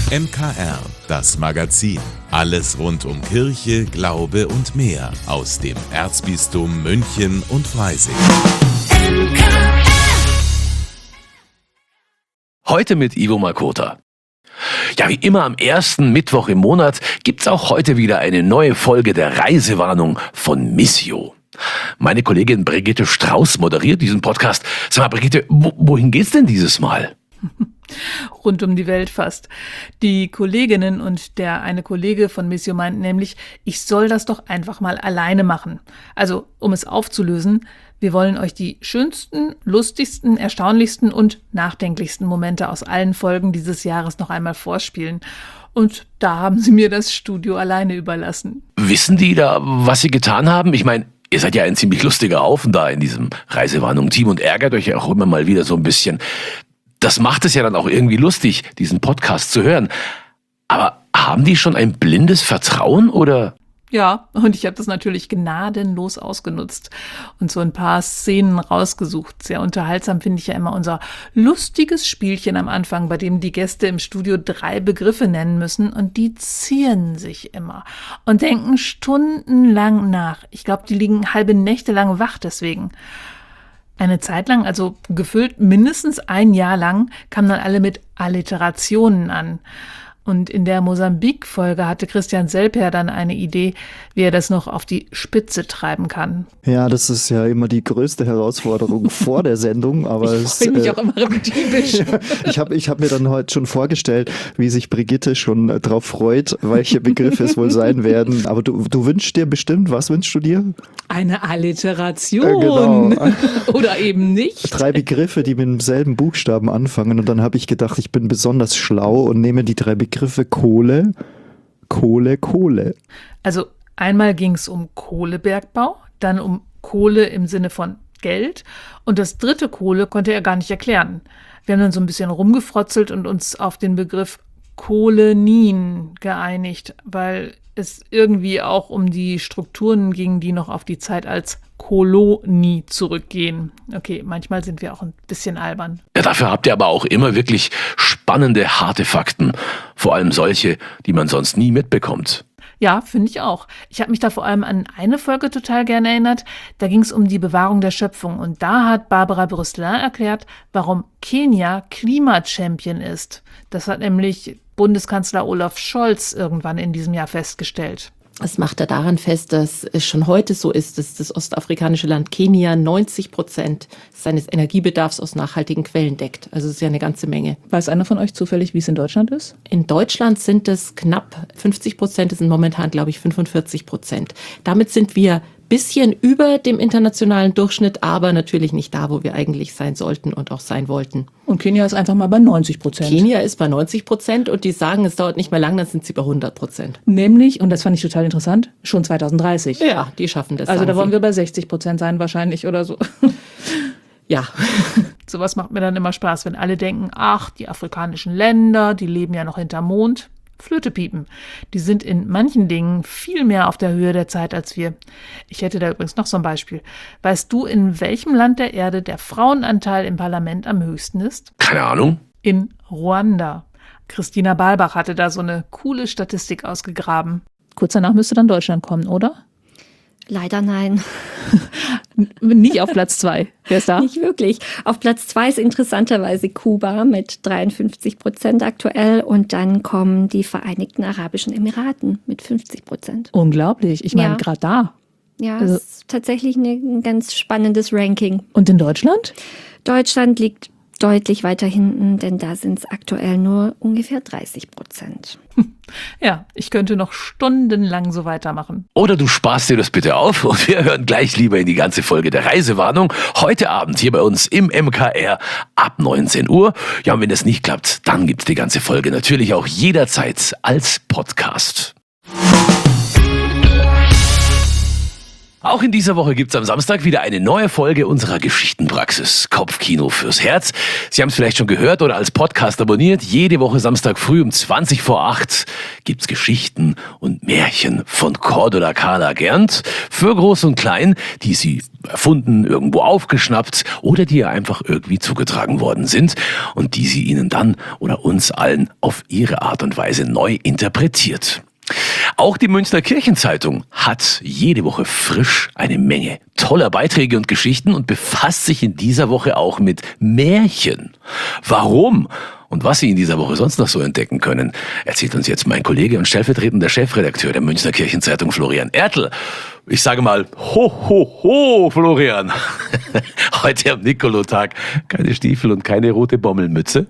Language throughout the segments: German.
MKR, das Magazin. Alles rund um Kirche, Glaube und mehr aus dem Erzbistum München und Freising. Heute mit Ivo Makota. Ja, wie immer am ersten Mittwoch im Monat gibt's auch heute wieder eine neue Folge der Reisewarnung von Missio. Meine Kollegin Brigitte Strauß moderiert diesen Podcast. Sag mal, Brigitte, wohin geht's denn dieses Mal? Rund um die Welt fast. Die Kolleginnen und der eine Kollege von Missio meinten nämlich, ich soll das doch einfach mal alleine machen. Also, um es aufzulösen, wir wollen euch die schönsten, lustigsten, erstaunlichsten und nachdenklichsten Momente aus allen Folgen dieses Jahres noch einmal vorspielen. Und da haben sie mir das Studio alleine überlassen. Wissen die da, was sie getan haben? Ich meine, ihr seid ja ein ziemlich lustiger Haufen da in diesem Reisewarnung-Team und ärgert euch ja auch immer mal wieder so ein bisschen. Das macht es ja dann auch irgendwie lustig, diesen Podcast zu hören. Aber haben die schon ein blindes Vertrauen oder? Ja, und ich habe das natürlich gnadenlos ausgenutzt und so ein paar Szenen rausgesucht. Sehr unterhaltsam finde ich ja immer unser lustiges Spielchen am Anfang, bei dem die Gäste im Studio 3 Begriffe nennen müssen und die zieren sich immer und denken stundenlang nach. Ich glaube, die liegen halbe Nächte lang wach deswegen. Eine Zeit lang, also gefüllt mindestens ein Jahr lang, kamen dann alle mit Alliterationen an. Und in der Mosambik-Folge hatte Christian Selper dann eine Idee, wie er das noch auf die Spitze treiben kann. Ja, das ist ja immer die größte Herausforderung vor der Sendung. Aber ich freue mich auch immer typisch. Ich hab mir dann heute schon vorgestellt, wie sich Brigitte schon drauf freut, welche Begriffe es wohl sein werden. Aber du wünschst dir bestimmt, was wünschst du dir? Eine Alliteration. Genau. Oder eben nicht. 3 Begriffe, die mit demselben Buchstaben anfangen. Und dann habe ich gedacht, ich bin besonders schlau und nehme die 3 Begriffe Kohle, Kohle, Kohle. Also einmal ging es um Kohlebergbau, dann um Kohle im Sinne von Geld und das dritte Kohle konnte er gar nicht erklären. Wir haben dann so ein bisschen rumgefrotzelt und uns auf den Begriff Kolenien geeinigt, weil es irgendwie auch um die Strukturen ging, die noch auf die Zeit als Kolonie zurückgehen. Okay, manchmal sind wir auch ein bisschen albern. Ja, dafür habt ihr aber auch immer wirklich spannende, harte Fakten. Vor allem solche, die man sonst nie mitbekommt. Ja, finde ich auch. Ich habe mich da vor allem an eine Folge total gerne erinnert. Da ging es um die Bewahrung der Schöpfung. Und da hat Barbara Brüsselin erklärt, warum Kenia Klimachampion ist. Das hat nämlich Bundeskanzler Olaf Scholz irgendwann in diesem Jahr festgestellt. Das macht er daran fest, dass es schon heute so ist, dass das ostafrikanische Land Kenia 90% seines Energiebedarfs aus nachhaltigen Quellen deckt. Also das ist ja eine ganze Menge. Weiß einer von euch zufällig, wie es in Deutschland ist? In Deutschland sind es knapp 50%, es sind momentan, glaube ich, 45%. Damit sind wir bisschen über dem internationalen Durchschnitt, aber natürlich nicht da, wo wir eigentlich sein sollten und auch sein wollten. Und Kenia ist einfach mal bei 90%. Kenia ist bei 90% und die sagen, es dauert nicht mehr lang, dann sind sie bei 100%. Nämlich, und das fand ich total interessant, schon 2030. Ja, die schaffen das. Also da wollen wir bei 60% sein wahrscheinlich oder so. Ja. Sowas macht mir dann immer Spaß, wenn alle denken, ach, die afrikanischen Länder, die leben ja noch hinterm Mond. Flöte piepen. Die sind in manchen Dingen viel mehr auf der Höhe der Zeit als wir. Ich hätte da übrigens noch so ein Beispiel. Weißt du, in welchem Land der Erde der Frauenanteil im Parlament am höchsten ist? Keine Ahnung. In Ruanda. Christina Balbach hatte da so eine coole Statistik ausgegraben. Kurz danach müsste dann Deutschland kommen, oder? Leider nein. Nicht auf Platz 2. Wer ist da? Nicht wirklich. Auf Platz 2 ist interessanterweise Kuba mit 53% aktuell und dann kommen die Vereinigten Arabischen Emiraten mit 50%. Unglaublich. Ich meine, gerade da. Ja, also, es ist tatsächlich ein ganz spannendes Ranking. Und in Deutschland? Deutschland liegt deutlich weiter hinten, denn da sind es aktuell nur ungefähr 30%. Ja, ich könnte noch stundenlang so weitermachen. Oder du sparst dir das bitte auf und wir hören gleich lieber in die ganze Folge der Reisewarnung. Heute Abend hier bei uns im MKR ab 19 Uhr. Ja, und wenn das nicht klappt, dann gibt's die ganze Folge natürlich auch jederzeit als Podcast. Auch in dieser Woche gibt's am Samstag wieder eine neue Folge unserer Geschichtenpraxis Kopfkino fürs Herz. Sie haben es vielleicht schon gehört oder als Podcast abonniert. Jede Woche Samstag früh um 20 vor 8 gibt's Geschichten und Märchen von Cordula Carla Gernt für Groß und Klein, die Sie erfunden, irgendwo aufgeschnappt oder die ihr einfach irgendwie zugetragen worden sind und die sie Ihnen dann oder uns allen auf ihre Art und Weise neu interpretiert. Auch die Münchner Kirchenzeitung hat jede Woche frisch eine Menge toller Beiträge und Geschichten und befasst sich in dieser Woche auch mit Märchen. Warum und was Sie in dieser Woche sonst noch so entdecken können, erzählt uns jetzt mein Kollege und stellvertretender Chefredakteur der Münchner Kirchenzeitung, Florian Ertl. Ich sage mal, ho, ho, ho, Florian. Heute am Nikolotag keine Stiefel und keine rote Bommelmütze.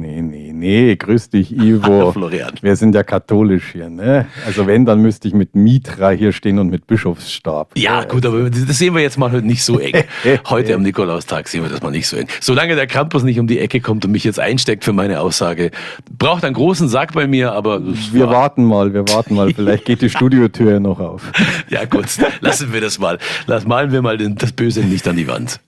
Nee, grüß dich, Ivo. Hallo, Florian. Wir sind ja katholisch hier, ne? Also wenn, dann müsste ich mit Mitra hier stehen und mit Bischofsstab. Ja, gut, aber das sehen wir jetzt mal heute nicht so eng. Heute am Nikolaustag sehen wir das mal nicht so eng. Solange der Krampus nicht um die Ecke kommt und mich jetzt einsteckt für meine Aussage, braucht einen großen Sack bei mir, aber... Wir warten mal. Vielleicht geht die Studiotür noch auf. Ja gut, lassen wir das mal. Malen wir mal das Böse nicht an die Wand.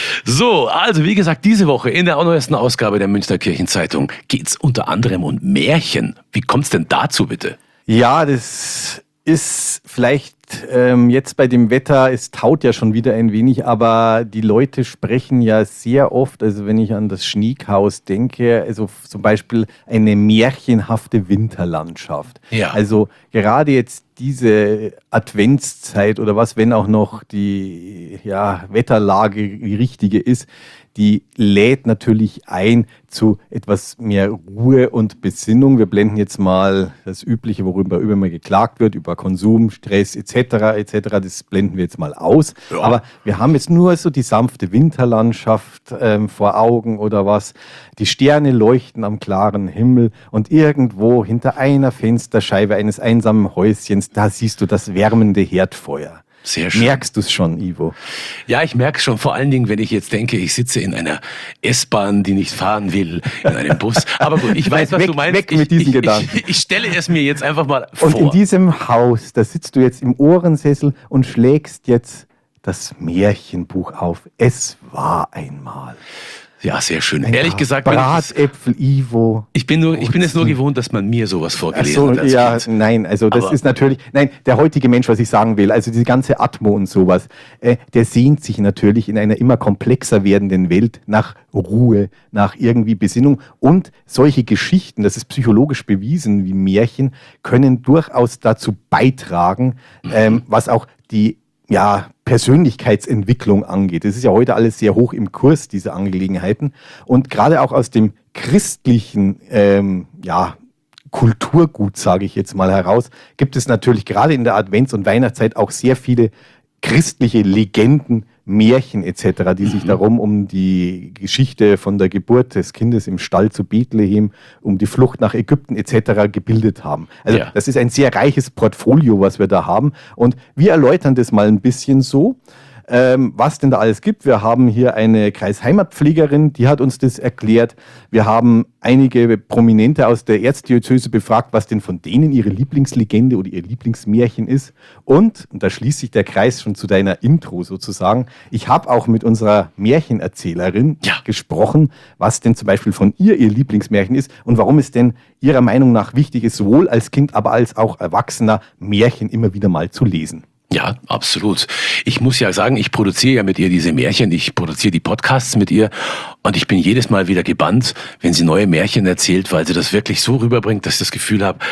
So, also wie gesagt, diese Woche in der neuesten Ausgabe der Münchner Kirchenzeitung geht's unter anderem um Märchen. Wie kommt's denn dazu, bitte? Ja, das ist vielleicht jetzt bei dem Wetter, es taut ja schon wieder ein wenig, aber die Leute sprechen ja sehr oft, also wenn ich an das Schniekhaus denke, also zum Beispiel eine märchenhafte Winterlandschaft. Ja. Also gerade jetzt diese Adventszeit oder was, wenn auch noch die Wetterlage die richtige ist, die lädt natürlich ein zu etwas mehr Ruhe und Besinnung. Wir blenden jetzt mal das Übliche, worüber immer geklagt wird, über Konsum, Stress etc., das blenden wir jetzt mal aus. Ja. Aber wir haben jetzt nur so die sanfte Winterlandschaft vor Augen oder was. Die Sterne leuchten am klaren Himmel und irgendwo hinter einer Fensterscheibe eines einsamen Häuschens, da siehst du das wärmende Herdfeuer. Sehr schön. Merkst du es schon, Ivo? Ja, ich merke es schon, vor allen Dingen, wenn ich jetzt denke, ich sitze in einer S-Bahn, die nicht fahren will, in einem Bus. Aber gut, ich weiß, was du meinst. Weg mit diesen Gedanken. Ich stelle es mir jetzt einfach mal vor. Und in diesem Haus, da sitzt du jetzt im Ohrensessel und schlägst jetzt das Märchenbuch auf. Es war einmal. Ja, sehr schön. Ein Ehrlich gesagt, Bratäpfel, Ivo. Ich bin es nur gewohnt, dass man mir sowas vorgelesen hat. Ja, nein, also das ist natürlich, der heutige Mensch, was ich sagen will, also diese ganze Atmo und sowas, der sehnt sich natürlich in einer immer komplexer werdenden Welt nach Ruhe, nach irgendwie Besinnung und solche Geschichten, das ist psychologisch bewiesen wie Märchen, können durchaus dazu beitragen, was auch die Persönlichkeitsentwicklung angeht. Das ist ja heute alles sehr hoch im Kurs, diese Angelegenheiten. Und gerade auch aus dem christlichen Kulturgut, sage ich jetzt mal heraus, gibt es natürlich gerade in der Advents- und Weihnachtszeit auch sehr viele christliche Legenden, Märchen etc., die sich darum um die Geschichte von der Geburt des Kindes im Stall zu Bethlehem, um die Flucht nach Ägypten etc. gebildet haben. Also das ist ein sehr reiches Portfolio, was wir da haben. Und wir erläutern das mal ein bisschen so, was denn da alles gibt. Wir haben hier eine Kreisheimatpflegerin, die hat uns das erklärt. Wir haben einige Prominente aus der Erzdiözese befragt, was denn von denen ihre Lieblingslegende oder ihr Lieblingsmärchen ist. Und da schließt sich der Kreis schon zu deiner Intro sozusagen, ich habe auch mit unserer Märchenerzählerin gesprochen, was denn zum Beispiel von ihr Lieblingsmärchen ist und warum es denn ihrer Meinung nach wichtig ist, sowohl als Kind, aber als auch Erwachsener Märchen immer wieder mal zu lesen. Ja, absolut. Ich muss ja sagen, ich produziere ja mit ihr diese Märchen, ich produziere die Podcasts mit ihr und ich bin jedes Mal wieder gebannt, wenn sie neue Märchen erzählt, weil sie das wirklich so rüberbringt, dass ich das Gefühl habe,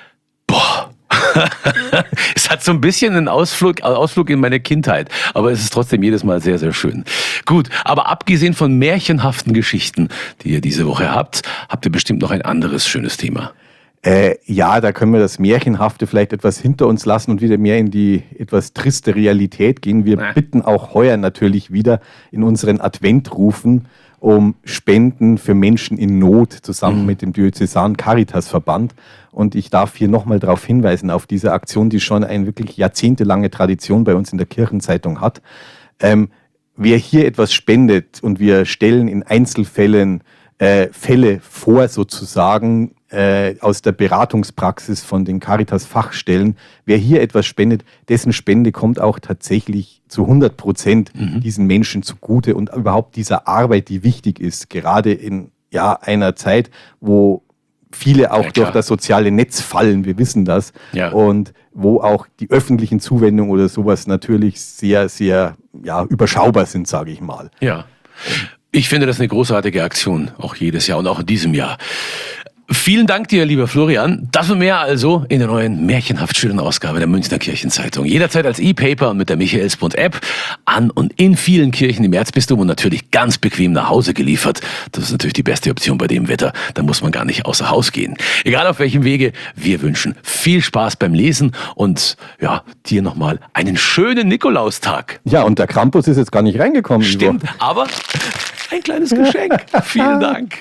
es hat so ein bisschen einen Ausflug in meine Kindheit, aber es ist trotzdem jedes Mal sehr, sehr schön. Gut, aber abgesehen von märchenhaften Geschichten, die ihr diese Woche habt ihr bestimmt noch ein anderes schönes Thema. Da können wir das Märchenhafte vielleicht etwas hinter uns lassen und wieder mehr in die etwas triste Realität gehen. Wir bitten auch heuer natürlich wieder in unseren Adventrufen um Spenden für Menschen in Not zusammen mit dem Diözesanen Caritasverband. Und ich darf hier nochmal darauf hinweisen, auf diese Aktion, die schon eine wirklich jahrzehntelange Tradition bei uns in der Kirchenzeitung hat. Wer hier etwas spendet und wir stellen in Einzelfällen Fälle vor sozusagen, aus der Beratungspraxis von den Caritas-Fachstellen. Wer hier etwas spendet, dessen Spende kommt auch tatsächlich zu 100% diesen Menschen zugute und überhaupt dieser Arbeit, die wichtig ist, gerade in einer Zeit, wo viele auch durch das soziale Netz fallen, wir wissen das, und wo auch die öffentlichen Zuwendungen oder sowas natürlich sehr, sehr überschaubar sind, sage ich mal. Ja, ich finde das eine großartige Aktion, auch jedes Jahr und auch in diesem Jahr. Vielen Dank dir, lieber Florian. Das und mehr also in der neuen märchenhaft schönen Ausgabe der Münchner Kirchenzeitung. Jederzeit als E-Paper und mit der Michaelsbund-App an und in vielen Kirchen im Erzbistum und natürlich ganz bequem nach Hause geliefert. Das ist natürlich die beste Option bei dem Wetter. Da muss man gar nicht außer Haus gehen. Egal auf welchem Wege, wir wünschen viel Spaß beim Lesen und dir nochmal einen schönen Nikolaustag. Ja, und der Krampus ist jetzt gar nicht reingekommen. Stimmt, aber ein kleines Geschenk. Vielen Dank.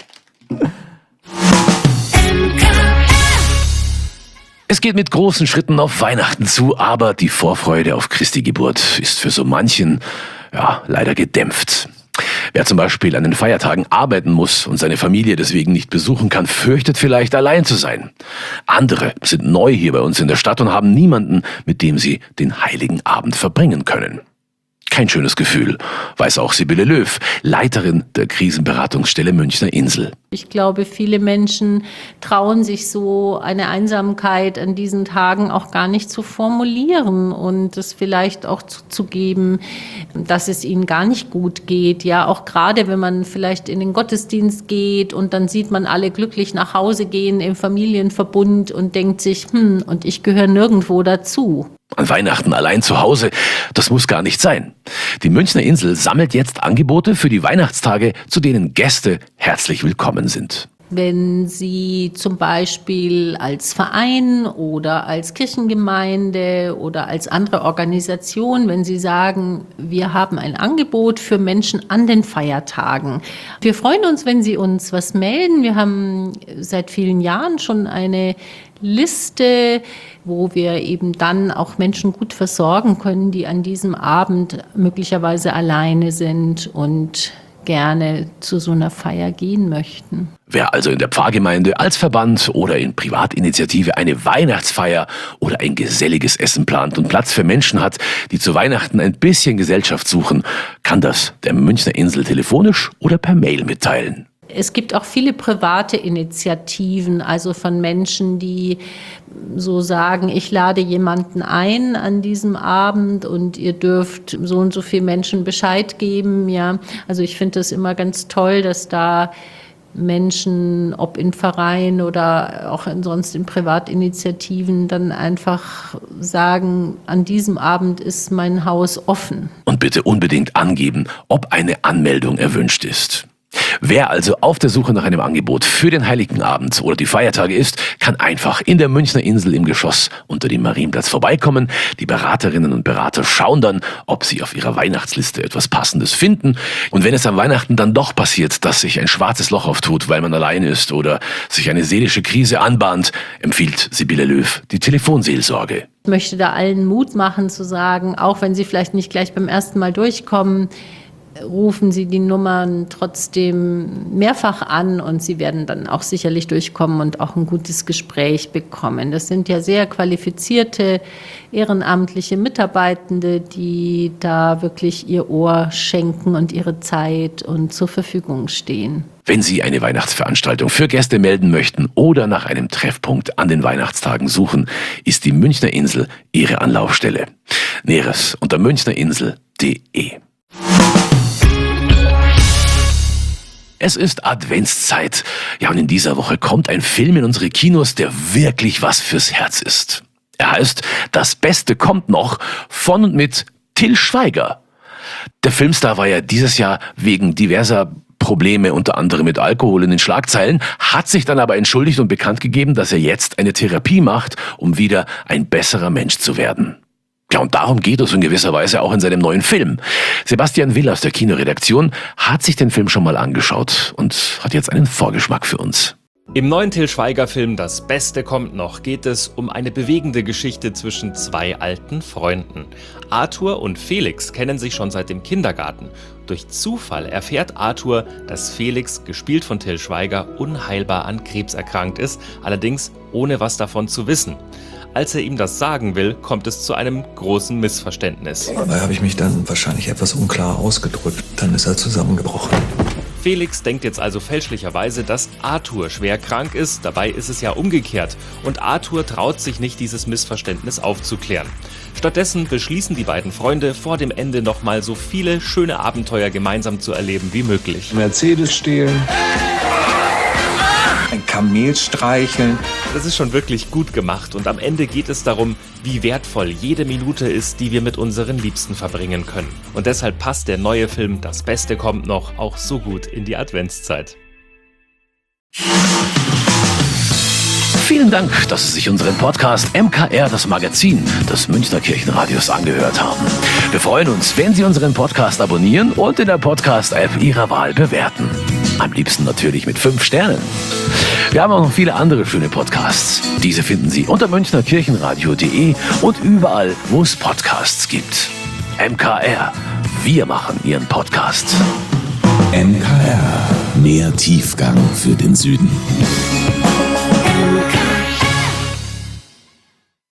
Es geht mit großen Schritten auf Weihnachten zu, aber die Vorfreude auf Christi Geburt ist für so manchen leider gedämpft. Wer zum Beispiel an den Feiertagen arbeiten muss und seine Familie deswegen nicht besuchen kann, fürchtet vielleicht allein zu sein. Andere sind neu hier bei uns in der Stadt und haben niemanden, mit dem sie den Heiligen Abend verbringen können. Kein schönes Gefühl, weiß auch Sibylle Löw, Leiterin der Krisenberatungsstelle Münchner Insel. Ich glaube, viele Menschen trauen sich so eine Einsamkeit an diesen Tagen auch gar nicht zu formulieren und es vielleicht auch zuzugeben, dass es ihnen gar nicht gut geht. Ja, auch gerade wenn man vielleicht in den Gottesdienst geht und dann sieht man alle glücklich nach Hause gehen im Familienverbund und denkt sich, und ich gehöre nirgendwo dazu. An Weihnachten allein zu Hause, das muss gar nicht sein. Die Münchner Insel sammelt jetzt Angebote für die Weihnachtstage, zu denen Gäste herzlich willkommen sind. Wenn Sie zum Beispiel als Verein oder als Kirchengemeinde oder als andere Organisation, wenn Sie sagen, wir haben ein Angebot für Menschen an den Feiertagen. Wir freuen uns, wenn Sie uns was melden. Wir haben seit vielen Jahren schon eine Liste, wo wir eben dann auch Menschen gut versorgen können, die an diesem Abend möglicherweise alleine sind und gerne zu so einer Feier gehen möchten. Wer also in der Pfarrgemeinde, als Verband oder in Privatinitiative eine Weihnachtsfeier oder ein geselliges Essen plant und Platz für Menschen hat, die zu Weihnachten ein bisschen Gesellschaft suchen, kann das der Münchner Insel telefonisch oder per Mail mitteilen. Es gibt auch viele private Initiativen, also von Menschen, die so sagen, ich lade jemanden ein an diesem Abend und ihr dürft so und so viele Menschen Bescheid geben. Ja, also ich finde das immer ganz toll, dass da Menschen, ob in Vereinen oder auch sonst in Privatinitiativen, dann einfach sagen, an diesem Abend ist mein Haus offen. Und bitte unbedingt angeben, ob eine Anmeldung erwünscht ist. Wer also auf der Suche nach einem Angebot für den Heiligen Abend oder die Feiertage ist, kann einfach in der Münchner Insel im Geschoss unter dem Marienplatz vorbeikommen. Die Beraterinnen und Berater schauen dann, ob sie auf ihrer Weihnachtsliste etwas Passendes finden. Und wenn es an Weihnachten dann doch passiert, dass sich ein schwarzes Loch auftut, weil man allein ist oder sich eine seelische Krise anbahnt, empfiehlt Sibylle Löw die Telefonseelsorge. Ich möchte da allen Mut machen zu sagen, auch wenn sie vielleicht nicht gleich beim ersten Mal durchkommen, rufen Sie die Nummern trotzdem mehrfach an und Sie werden dann auch sicherlich durchkommen und auch ein gutes Gespräch bekommen. Das sind ja sehr qualifizierte ehrenamtliche Mitarbeitende, die da wirklich ihr Ohr schenken und ihre Zeit und zur Verfügung stehen. Wenn Sie eine Weihnachtsveranstaltung für Gäste melden möchten oder nach einem Treffpunkt an den Weihnachtstagen suchen, ist die Münchner Insel Ihre Anlaufstelle. Näheres unter münchnerInsel.de. Es ist Adventszeit. Ja, und in dieser Woche kommt ein Film in unsere Kinos, der wirklich was fürs Herz ist. Er heißt Das Beste kommt noch von und mit Till Schweiger. Der Filmstar war ja dieses Jahr wegen diverser Probleme, unter anderem mit Alkohol, in den Schlagzeilen, hat sich dann aber entschuldigt und bekannt gegeben, dass er jetzt eine Therapie macht, um wieder ein besserer Mensch zu werden. Ja, und darum geht es in gewisser Weise auch in seinem neuen Film. Sebastian Will aus der Kinoredaktion hat sich den Film schon mal angeschaut und hat jetzt einen Vorgeschmack für uns. Im neuen Til Schweiger-Film Das Beste kommt noch geht es um eine bewegende Geschichte zwischen zwei alten Freunden. Arthur und Felix kennen sich schon seit dem Kindergarten. Durch Zufall erfährt Arthur, dass Felix, gespielt von Til Schweiger, unheilbar an Krebs erkrankt ist, allerdings ohne was davon zu wissen. Als er ihm das sagen will, kommt es zu einem großen Missverständnis. Dabei habe ich mich dann wahrscheinlich etwas unklar ausgedrückt. Dann ist er zusammengebrochen. Felix denkt jetzt also fälschlicherweise, dass Arthur schwer krank ist. Dabei ist es ja umgekehrt. Und Arthur traut sich nicht, dieses Missverständnis aufzuklären. Stattdessen beschließen die beiden Freunde, vor dem Ende nochmal so viele schöne Abenteuer gemeinsam zu erleben wie möglich. Mercedes stehlen. Ein Kamel streicheln. Das ist schon wirklich gut gemacht und am Ende geht es darum, wie wertvoll jede Minute ist, die wir mit unseren Liebsten verbringen können. Und deshalb passt der neue Film Das Beste kommt noch auch so gut in die Adventszeit. Vielen Dank, dass Sie sich unseren Podcast MKR, das Magazin des Münchner Kirchenradios, angehört haben. Wir freuen uns, wenn Sie unseren Podcast abonnieren und in der Podcast-App Ihrer Wahl bewerten. Am liebsten natürlich mit 5 Sternen. Wir haben auch noch viele andere schöne Podcasts. Diese finden Sie unter münchnerkirchenradio.de und überall, wo es Podcasts gibt. MKR, wir machen Ihren Podcast. MKR, mehr Tiefgang für den Süden.